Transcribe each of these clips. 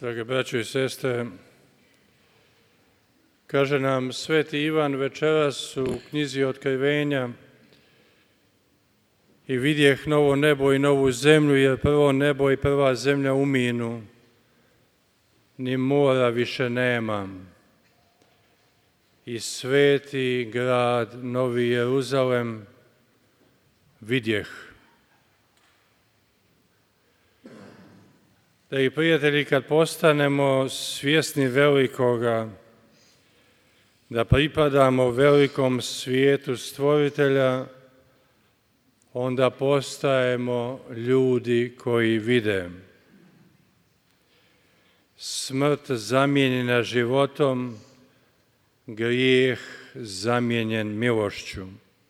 Drage braćo i sestre, kaže nam Sveti Ivan večeras u knjizi Otkrivenja: i vidjeh novo nebo i novu zemlju, jer prvo nebo i prva zemlja uminu, ni mora više nema. I sveti grad, Novi Jeruzalem, vidjeh. Dragi prijatelji, kad postanemo svjesni velikoga, da pripadamo velikom svijetu Stvoritelja, onda postajemo ljudi koji vide. Smrt zamijenjena životom, grijeh zamijenjen milošću.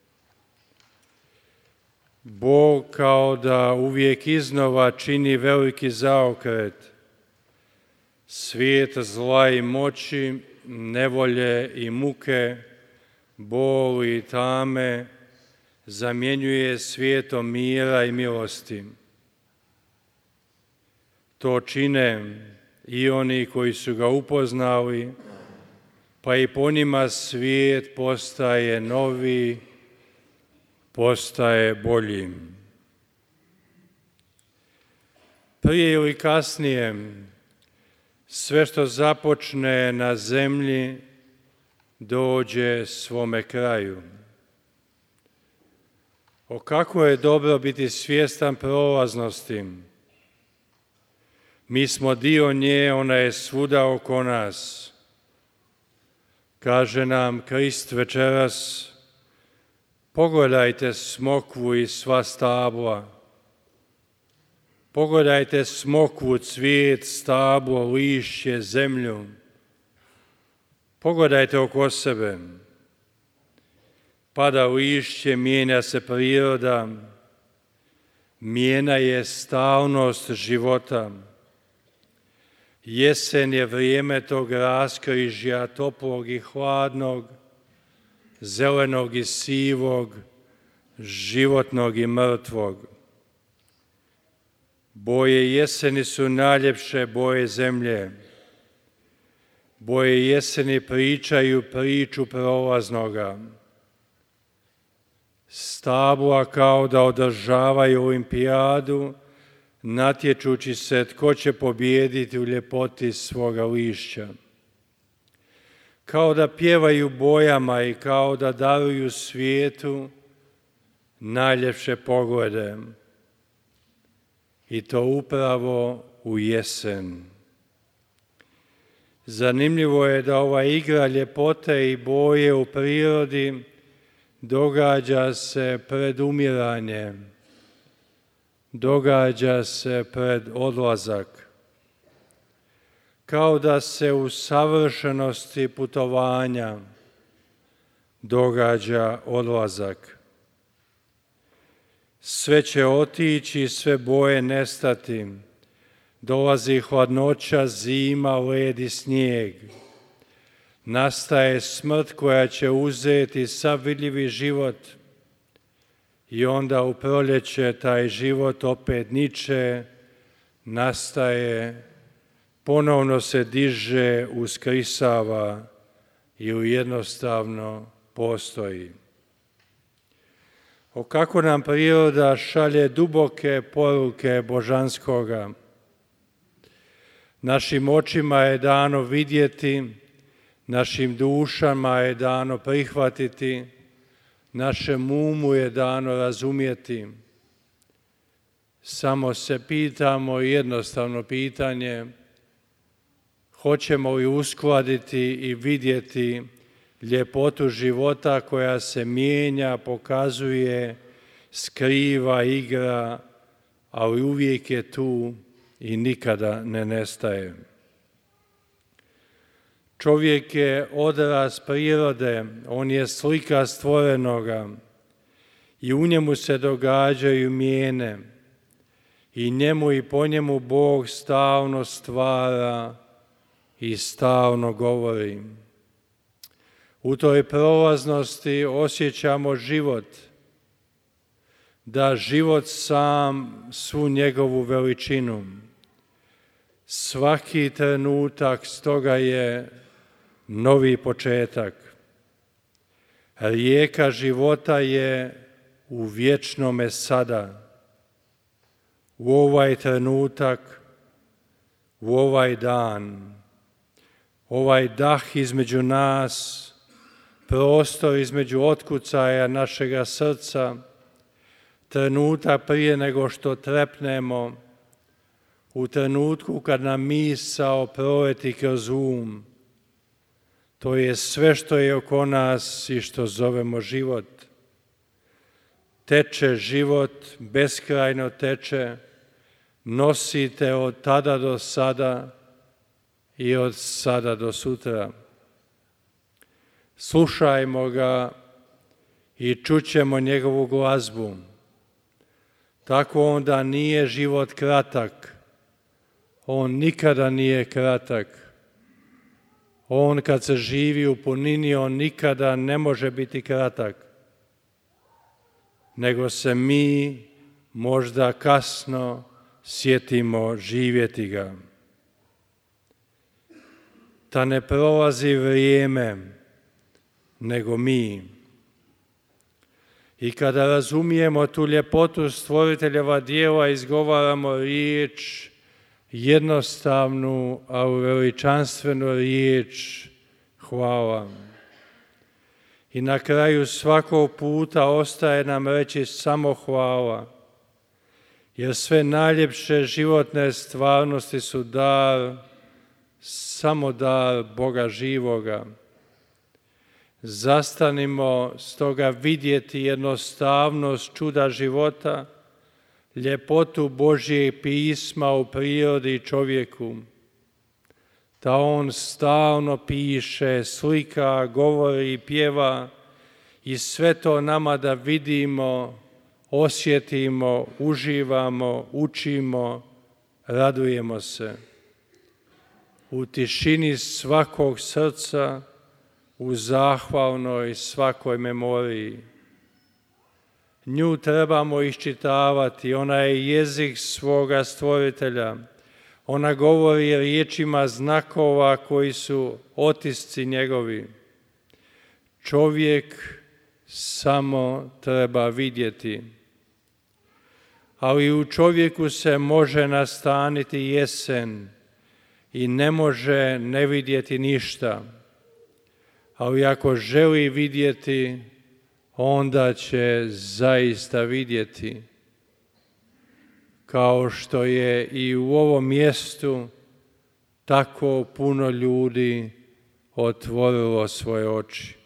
Bog kao da uvijek iznova čini veliki zaokret. Svijet zla i moći, nevolje i muke, boli i tame zamjenjuje svijetom mira i milosti. To čine i oni koji su ga upoznali, pa i po njima svijet postaje novi, postaje bolji. Prije ili kasnije, sve što započne na zemlji dođe svome kraju. O kako je dobro biti svjestan prolaznosti. Mi smo dio nje, ona je svuda oko nas. Kaže nam Krist večeras: pogledajte smokvu i sva stabla. Pogledajte smokvu, cvijet, stablo, lišće, zemlju. Pogledajte oko sebe. Pada lišće, mijenja se priroda, mijenja je stalnost života. Jesen je vrijeme tog raskrižja, toplog i hladnog, zelenog i sivog, životnog i mrtvog. Boje jeseni su najljepše boje zemlje. Boje jeseni pričaju priču prolaznoga. Stabla kao da održavaju olimpijadu, natječući se tko će pobijediti u ljepoti svoga lišća. Kao da pjevaju bojama i kao da daruju svijetu najljepše poglede. I to upravo u jesen. Zanimljivo je da ova igra ljepote i boje u prirodi događa se pred umiranjem, događa se pred odlazak. Kao da se u savršenosti putovanja događa odlazak. Sve će otići, sve boje nestati. Dolazi hladnoća, zima, led i snijeg. Nastaje smrt koja će uzeti sav vidljivi život. I onda u proljeće taj život opet niče, nastaje, ponovno se diže, uskrisava ili jednostavno postoji. O kako nam priroda šalje duboke poruke božanskoga. Našim očima je dano vidjeti, našim dušama je dano prihvatiti, našem umu je dano razumjeti. Samo se pitamo jednostavno pitanje: hoćemo li uskladiti i vidjeti ljepotu života koja se mijenja, pokazuje, skriva, igra, ali uvijek je tu i nikada ne nestaje. Čovjek je odraz prirode, on je slika stvorenoga i u njemu se događaju mijene i njemu i po njemu Bog stalno stvara i stalno govori. U toj prolaznosti osjećamo život, da život sam svu njegovu veličinu. Svaki trenutak stoga je novi početak. Rijeka života je u vječnome sada. U ovaj trenutak, u ovaj dan, ovaj dah između nas, prostor između otkucaja našega srca, trenutak prije nego što trepnemo, u trenutku kad nam misao proleti kroz um. To je sve što je oko nas i što zovemo život. Teče život, beskrajno teče, nosite od tada do sada i od sada do sutra. Slušajmo ga i čućemo njegovu glazbu. Tako onda nije život kratak. On nikada nije kratak. On kad se živi u punini, on nikada ne može biti kratak. Nego se mi možda kasno sjetimo živjeti ga. Da ne prolazi vrijeme, nego mi. I kada razumijemo tu ljepotu stvoriteljeva djela, izgovaramo riječ, jednostavnu, a veličanstvenu riječ hvala. I na kraju svakog puta ostaje nam reći samo hvala, jer sve najljepše životne stvarnosti su dar, samo dar Boga živoga. Zastanimo stoga vidjeti jednostavnost čuda života, ljepotu Božjeg pisma u prirodi i čovjeku. Da on stalno piše, slika, govori i pjeva i sve to nama da vidimo, osjetimo, uživamo, učimo, radujemo se. U tišini svakog srca, u zahvalnoj svakoj memoriji. Nju trebamo iščitavati, ona je jezik svoga stvoritelja. Ona govori riječima znakova koji su otisci njegovi. Čovjek samo treba vidjeti. Ali u čovjeku se može nastaniti jesen i ne može ne vidjeti ništa. Ali ako želi vidjeti, onda će zaista vidjeti. Kao što je i u ovom mjestu tako puno ljudi otvorilo svoje oči.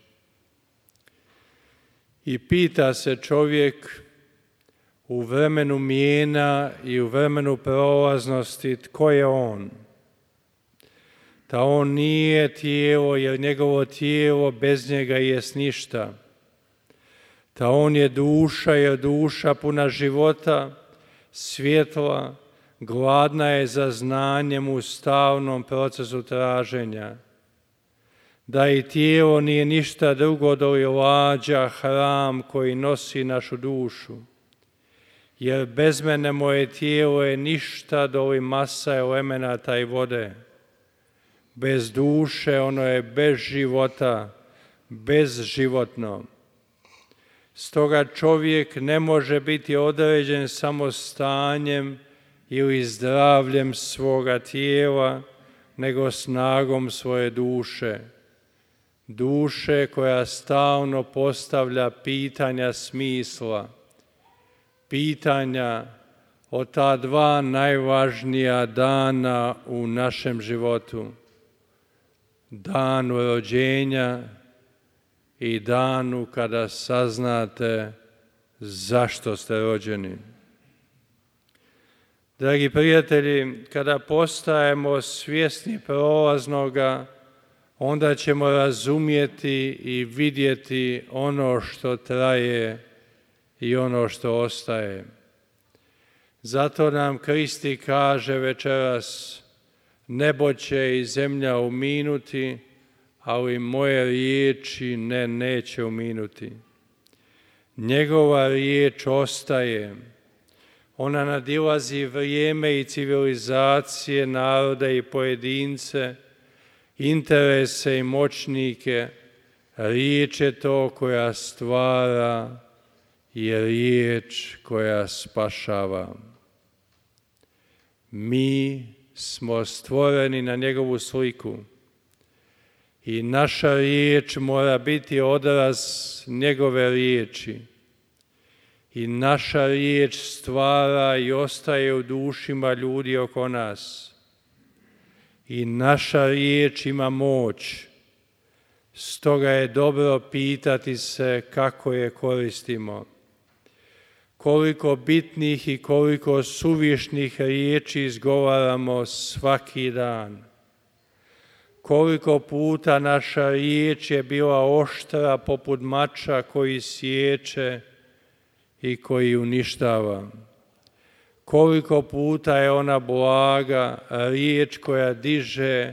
I pita se čovjek u vremenu mijena i u vremenu prolaznosti tko je on. Da on nije tijelo, jer njegovo tijelo bez njega jest ništa. Da on je duša, jer duša puna života, svjetla, gladna je za znanjem u stalnom procesu traženja. Da i tijelo nije ništa drugo doli lađa, hram koji nosi našu dušu. Jer bez mene moje tijelo je ništa doli masa elemenata i vode. Bez duše ono je bez života, bezživotno. Stoga čovjek ne može biti određen samo stanjem ili zdravljem svoga tijela, nego snagom svoje duše. Duše koja stalno postavlja pitanja smisla, pitanja o ta dva najvažnija dana u našem životu. Danu rođenja i danu kada saznate zašto ste rođeni. Dragi prijatelji, kada postajemo svjesni prolaznoga, onda ćemo razumjeti i vidjeti ono što traje i ono što ostaje. Zato nam Kristi kaže večeras, nebo će i zemlja uminuti, ali moje riječi neće uminuti. Njegova riječ ostaje. Ona nadilazi vrijeme i civilizacije, narode i pojedince, interese i moćnike. Riječ je to koja stvara i riječ koja spašava. Mi smo stvoreni na njegovu sliku i naša riječ mora biti odraz njegove riječi. I naša riječ stvara i ostaje u dušima ljudi oko nas. I naša riječ ima moć. Stoga je dobro pitati se kako je koristimo. Koliko bitnih i koliko suvišnih riječi izgovaramo svaki dan. Koliko puta naša riječ je bila oštra poput mača koji sječe i koji uništava. Koliko puta je ona blaga, riječ koja diže,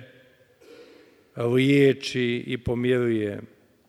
liječi i pomiruje.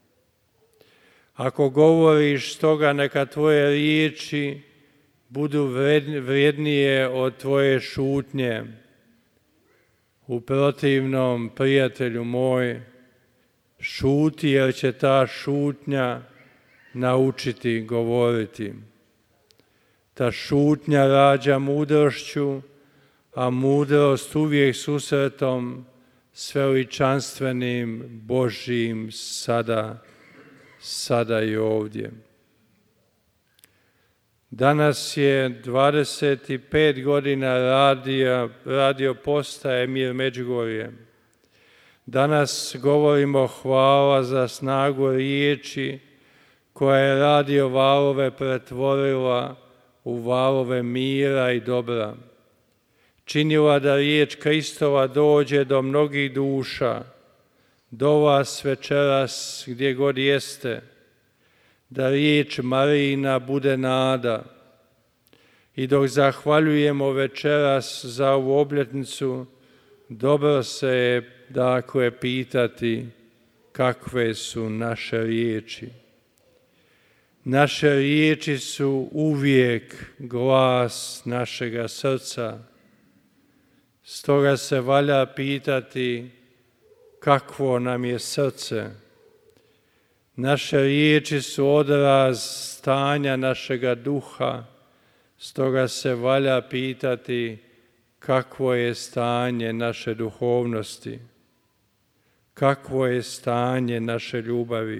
Ako govoriš, stoga neka tvoje riječi budu vrijednije od tvoje šutnje. U protivnom, prijatelju moj, šuti jer će ta šutnja naučiti govoriti. Ta šutnja rađa mudrošću, a mudrost uvijek susretom s veličanstvenim Božjim sada i ovdje. Danas je 25 godina radio postaje Mir Međugorje. Danas govorimo hvala za snagu riječi koja je radio valove pretvorila u valove mira i dobra. Činila da riječ Kristova dođe do mnogih duša, do vas večeras gdje god jeste, da riječ Marijina bude nada. I dok zahvaljujemo večeras za ovu obljetnicu, dobro se je dakle pitati kakve su naše riječi. Naše riječi su uvijek glas našega srca. Stoga se valja pitati kakvo nam je srce. Naše riječi su odraz stanja našega duha, stoga se valja pitati kakvo je stanje naše duhovnosti, kakvo je stanje naše ljubavi.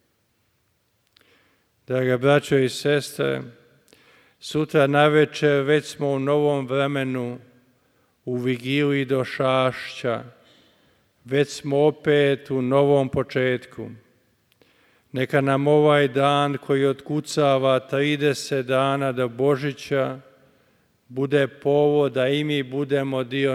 Draga braćo i sestre, sutra navečer već smo u novom vremenu, u vigiliji došašća, već smo opet u novom početku. Neka nam ovaj dan koji otkucava 30 dana do Božića bude povod da i mi budemo dio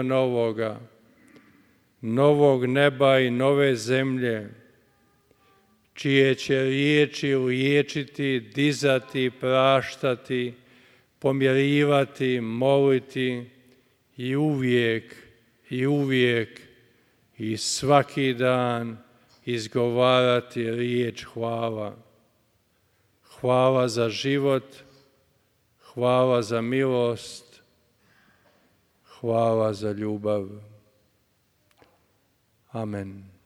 novog neba i nove zemlje, čije će riječi liječiti, dizati, praštati, pomirivati, moliti i uvijek i svaki dan izgovarati riječ hvala. Hvala za život, hvala za milost, hvala za ljubav. Amen.